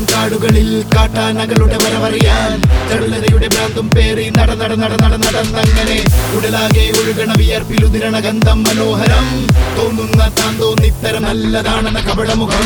കാടുകളിൽ കാട്ടാനകളുടെ വരവറിയാൻ ചടുലതയുടെ ഭ്രാന്തും പേറി നടന്നങ്ങനെ ഉടലാകെ ഒഴുകണ വിയർപ്പിലുതിരണ ഗന്ധം മനോഹരം തോന്നുന്ന താൻ തോന്നിത്തരം നല്ലതാണെന്ന കപടമുഖം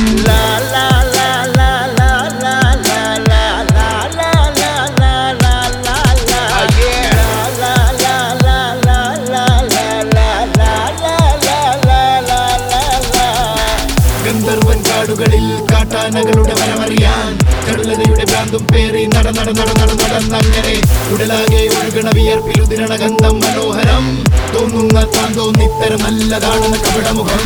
ഗന്ധർവൻ കാടുകളിൽ കാട്ടാനകളുടെ വരവറിയാൻ ചടുലതയുടെ ഭ്രാന്തും പേറി നടന്നങ്ങനെ ഉടലാകെ ഒഴുകണ വിയർപ്പിലുതിരണ ഗന്ധം മനോഹരം തോന്നുന്ന താൻ തോന്നിത്തരം നല്ലതാണെന്ന കപടമുഖം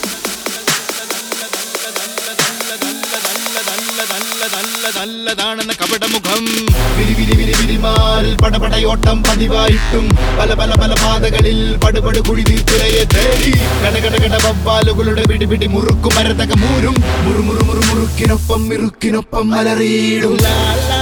നല്ലതാണെന്ന കപടമുഖം വിരിമാൽ പടപടയോട്ടം പതിവായിട്ടും പല പാതകളിൽ പടുപടു കുഴി തീർത്തുരയെ തേടി കട വവ്വാലുകളുടെ പിടി മുറുക്കു മരതക മൂരും മുറുക്കിനൊപ്പം ഇറുക്കിനൊപ്പം അലറിയിടും